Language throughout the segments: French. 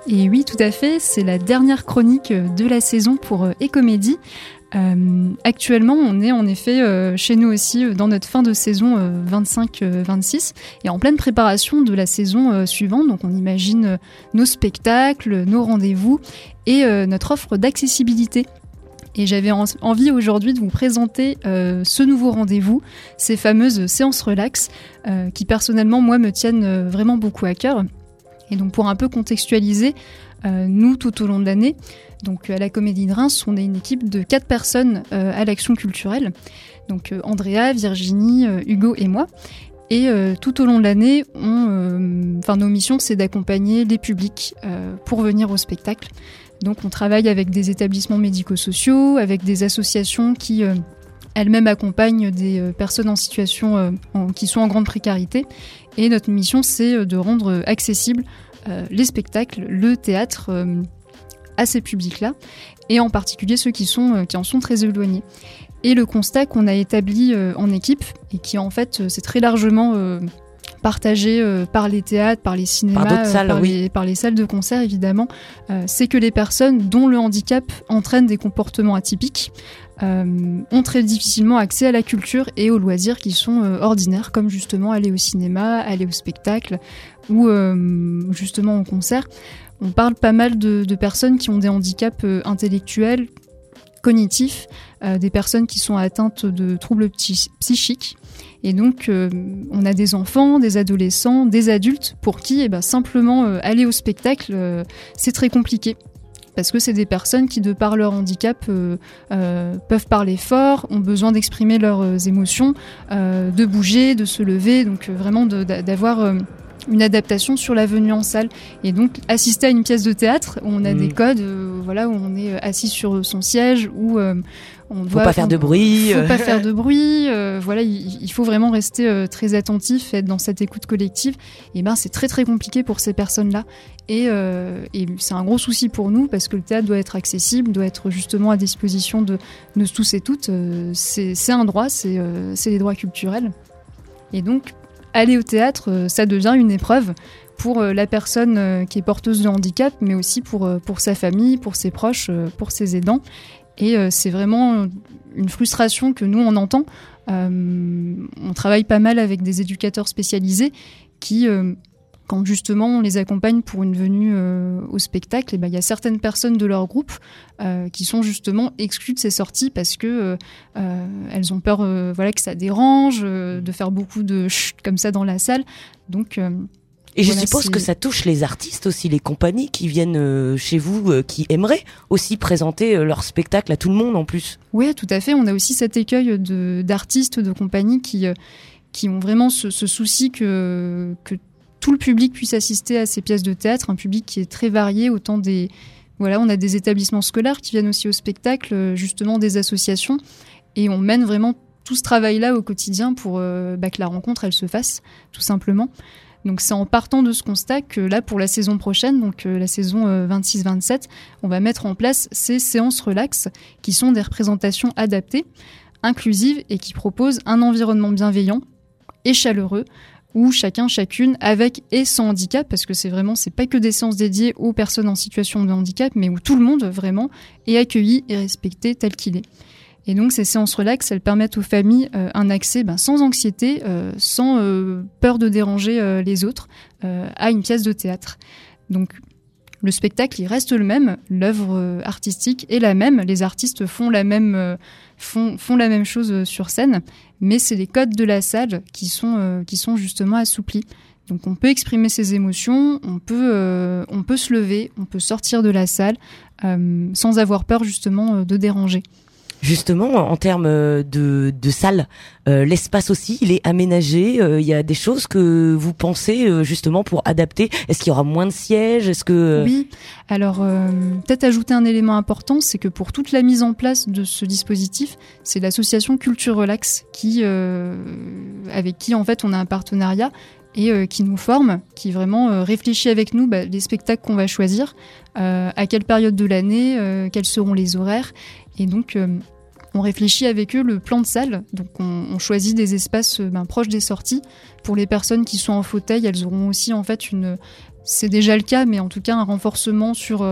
Et oui, tout à fait, c'est la dernière chronique de la saison pour Ecomédie. Actuellement, on est en effet chez nous aussi dans notre fin de saison 25-26 et en pleine préparation de la saison suivante. Donc on imagine nos spectacles, nos rendez-vous et notre offre d'accessibilité. Et j'avais envie aujourd'hui de vous présenter ce nouveau rendez-vous, ces fameuses séances relax qui personnellement moi me tiennent vraiment beaucoup à cœur. Et donc pour un peu contextualiser, nous tout au long de l'année, donc à la Comédie de Reims, on est une équipe de 4 personnes à l'action culturelle. Donc Andrea, Virginie, Hugo et moi. Et tout au long de l'année, nos missions c'est d'accompagner les publics pour venir au spectacle. Donc on travaille avec des établissements médico-sociaux, avec des associations qui elles-mêmes accompagnent des personnes en situation qui sont en grande précarité. Et notre mission, c'est de rendre accessibles les spectacles, le théâtre à ces publics-là, et en particulier ceux qui en sont très éloignés. Et le constat qu'on a établi en équipe, et qui en fait c'est très largement partagé par les théâtres, par les cinémas, par les salles de concert évidemment, c'est que les personnes dont le handicap entraîne des comportements atypiques ont très difficilement accès à la culture et aux loisirs qui sont ordinaires, comme justement aller au cinéma, aller au spectacle ou justement au concert. On parle pas mal de personnes qui ont des handicaps intellectuels, cognitifs, des personnes qui sont atteintes de troubles psychiques. Et donc, on a des enfants, des adolescents, des adultes pour qui simplement aller au spectacle, c'est très compliqué. Parce que c'est des personnes qui, de par leur handicap, peuvent parler fort, ont besoin d'exprimer leurs émotions, de bouger, de se lever, donc vraiment d'avoir une adaptation sur la venue en salle. Et donc, assister à une pièce de théâtre où on a des codes, où on est assis sur son siège, où faut pas faire de bruit. Faut pas faire de bruit. Il faut vraiment rester très attentif, être dans cette écoute collective. Et c'est très très compliqué pour ces personnes-là. Et c'est un gros souci pour nous parce que le théâtre doit être accessible, doit être justement à disposition de tous et toutes. C'est un droit, c'est les droits culturels. Et donc, aller au théâtre, ça devient une épreuve pour la personne qui est porteuse de handicap, mais aussi pour sa famille, pour ses proches, pour ses aidants. Et c'est vraiment une frustration que nous, on entend. On travaille pas mal avec des éducateurs spécialisés qui, quand justement on les accompagne pour une venue au spectacle, il y a certaines personnes de leur groupe qui sont justement exclues de ces sorties parce que elles ont peur que ça dérange, de faire beaucoup de chut comme ça dans la salle. Donc et je suppose que ça touche les artistes aussi, les compagnies qui viennent chez vous, qui aimeraient aussi présenter leur spectacle à tout le monde en plus. Oui, tout à fait. On a aussi cet écueil d'artistes, de compagnies qui ont vraiment ce souci que tout le public puisse assister à ces pièces de théâtre, un public qui est très varié, autant on a des établissements scolaires qui viennent aussi au spectacle, justement des associations, et on mène vraiment tout ce travail-là au quotidien pour que la rencontre, elle se fasse, tout simplement. Donc c'est en partant de ce constat que là, pour la saison prochaine, donc la saison 26-27, on va mettre en place ces séances relax qui sont des représentations adaptées, inclusives et qui proposent un environnement bienveillant et chaleureux où chacune, avec et sans handicap, parce que c'est pas que des séances dédiées aux personnes en situation de handicap, mais où tout le monde vraiment est accueilli et respecté tel qu'il est. Et donc ces séances relax, elles permettent aux familles un accès sans anxiété, sans peur de déranger les autres, à une pièce de théâtre. Donc le spectacle, il reste le même, l'œuvre artistique est la même, les artistes font la même chose sur scène, mais c'est les codes de la salle qui sont justement assouplis. Donc on peut exprimer ses émotions, on peut se lever, on peut sortir de la salle sans avoir peur justement de déranger. Justement, en termes de salle, l'espace aussi, il est aménagé. Il y a des choses que vous pensez justement pour adapter. Est-ce qu'il y aura moins de sièges ? Oui. Alors, peut-être ajouter un élément important, c'est que pour toute la mise en place de ce dispositif, c'est l'association Culture Relax avec qui en fait on a un partenariat et qui nous forme, qui vraiment réfléchit avec nous les spectacles qu'on va choisir, à quelle période de l'année, quels seront les horaires, et donc on réfléchit avec eux le plan de salle. Donc on choisit des espaces proches des sorties. Pour les personnes qui sont en fauteuil, elles auront aussi en fait c'est déjà le cas, mais en tout cas un renforcement sur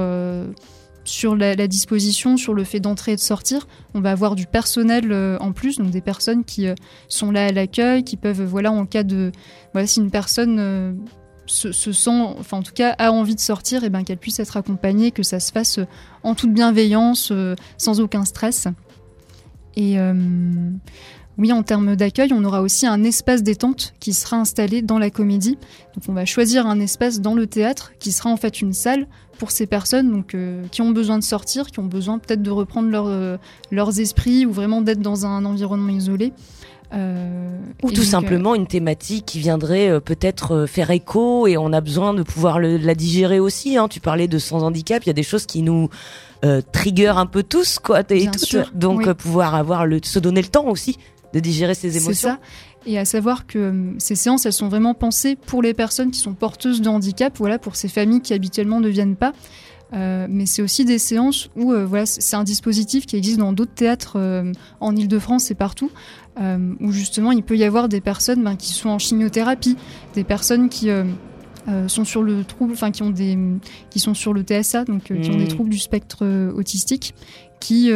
la disposition, sur le fait d'entrer et de sortir. On va avoir du personnel en plus, donc des personnes qui sont là à l'accueil, qui peuvent, en cas de... si une personne se sent, enfin en tout cas a envie de sortir, et qu'elle puisse être accompagnée, que ça se fasse en toute bienveillance, sans aucun stress. Et oui, en termes d'accueil, on aura aussi un espace détente qui sera installé dans la comédie. Donc on va choisir un espace dans le théâtre qui sera en fait une salle pour ces personnes donc, qui ont besoin de sortir, qui ont besoin peut-être de reprendre leurs esprits ou vraiment d'être dans un environnement isolé. Ou tout simplement une thématique qui viendrait peut-être faire écho, et on a besoin de pouvoir la digérer aussi. Hein. Tu parlais de sans handicap, il y a des choses qui nous trigger un peu tous, quoi, et toutes. Sûr, donc oui. Pouvoir se donner le temps aussi de digérer ses émotions. C'est ça. Et à savoir que ces séances, elles sont vraiment pensées pour les personnes qui sont porteuses de handicap, pour ces familles qui habituellement ne viennent pas. Mais c'est aussi des séances où c'est un dispositif qui existe dans d'autres théâtres en Ile-de-France et partout, où justement il peut y avoir des personnes qui sont en chimiothérapie, des personnes qui sont sur le trouble, qui sont sur le TSA, donc qui ont des troubles du spectre autistique, qui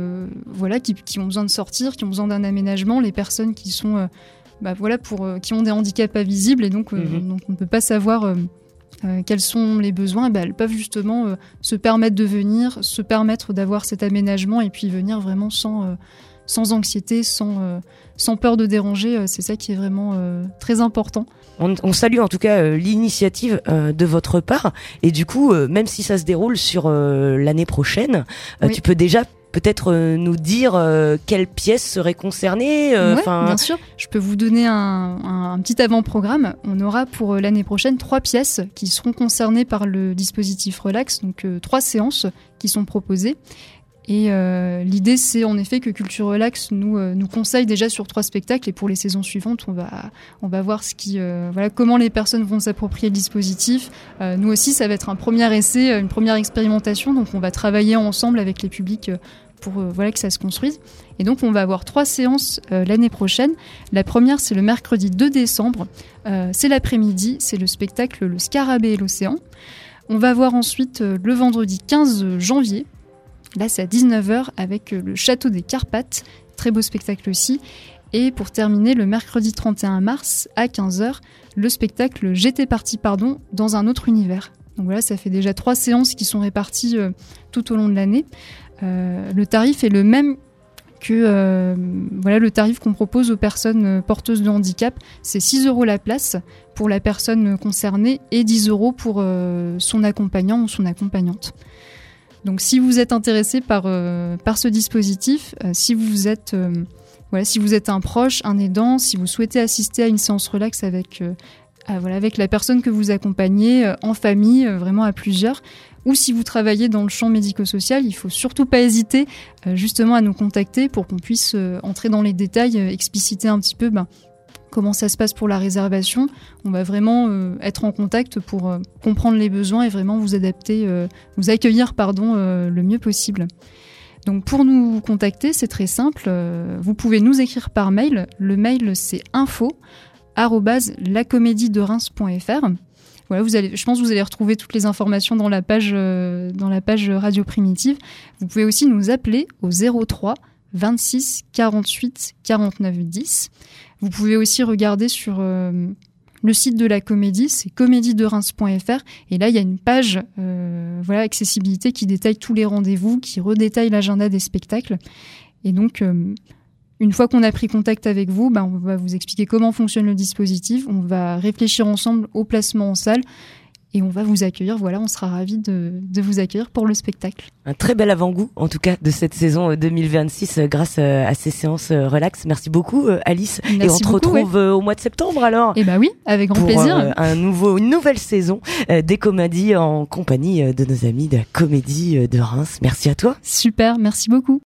ont besoin de sortir, qui ont besoin d'un aménagement, les personnes qui sont qui ont des handicaps invisibles, et donc on ne peut pas savoir quels sont les besoins. Elles peuvent justement se permettre de venir, se permettre d'avoir cet aménagement, et puis venir vraiment sans anxiété, sans peur de déranger. C'est ça qui est vraiment très important. On salue en tout cas l'initiative de votre part, et du coup, même si ça se déroule sur l'année prochaine, Oui. Tu peux déjà peut-être nous dire quelle pièce serait concernée. Bien sûr. Je peux vous donner un petit avant-programme. On aura pour l'année prochaine 3 pièces qui seront concernées par le dispositif Relax, donc 3 séances qui sont proposées. Et l'idée, c'est en effet que Culture Relax nous conseille déjà sur 3 spectacles, et pour les saisons suivantes, on va voir comment les personnes vont s'approprier le dispositif. Nous aussi, ça va être un premier essai, une première expérimentation, donc on va travailler ensemble avec les publics pour que ça se construise. Et donc on va avoir 3 séances l'année prochaine. La première, c'est le mercredi 2 décembre, c'est l'après-midi, c'est le spectacle Le Scarabée et l'Océan. On va voir ensuite le vendredi 15 janvier. Là, c'est à 19h avec le Château des Carpates, très beau spectacle aussi. Et pour terminer, le mercredi 31 mars à 15h, le spectacle J'étais parti, pardon, dans un autre univers. Donc voilà, ça fait déjà 3 séances qui sont réparties tout au long de l'année. Le tarif est le même que le tarif qu'on propose aux personnes porteuses de handicap. C'est 6 € la place pour la personne concernée et 10 € pour son accompagnant ou son accompagnante. Donc si vous êtes intéressé par ce dispositif, si vous êtes un proche, un aidant, si vous souhaitez assister à une séance relax avec la personne que vous accompagnez, en famille, vraiment à plusieurs, ou si vous travaillez dans le champ médico-social, il faut surtout pas hésiter justement à nous contacter pour qu'on puisse entrer dans les détails, expliciter un petit peu comment ça se passe pour la réservation. On va vraiment être en contact pour comprendre les besoins et vraiment vous accueillir le mieux possible. Donc pour nous contacter, c'est très simple. Vous pouvez nous écrire par mail. Le mail, c'est info@lacomédiedereims.fr. Voilà, je pense que vous allez retrouver toutes les informations dans la page Radio Primitive. Vous pouvez aussi nous appeler au 03 26 48 49 10. Vous pouvez aussi regarder sur le site de la comédie, c'est comédiedereims.fr, et là il y a une page accessibilité qui détaille tous les rendez-vous, qui redétaille l'agenda des spectacles. Et donc une fois qu'on a pris contact avec vous, on va vous expliquer comment fonctionne le dispositif, on va réfléchir ensemble au placement en salle, et on va vous accueillir. Voilà, on sera ravis de vous accueillir pour le spectacle. Un très bel avant-goût, en tout cas, de cette saison 2026 grâce à ces séances relax. Merci beaucoup, Alice. Merci et on te retrouve au mois de septembre, alors. Eh ben oui, avec grand plaisir. Une nouvelle saison des comédies en compagnie de nos amis de la Comédie de Reims. Merci à toi. Super, merci beaucoup.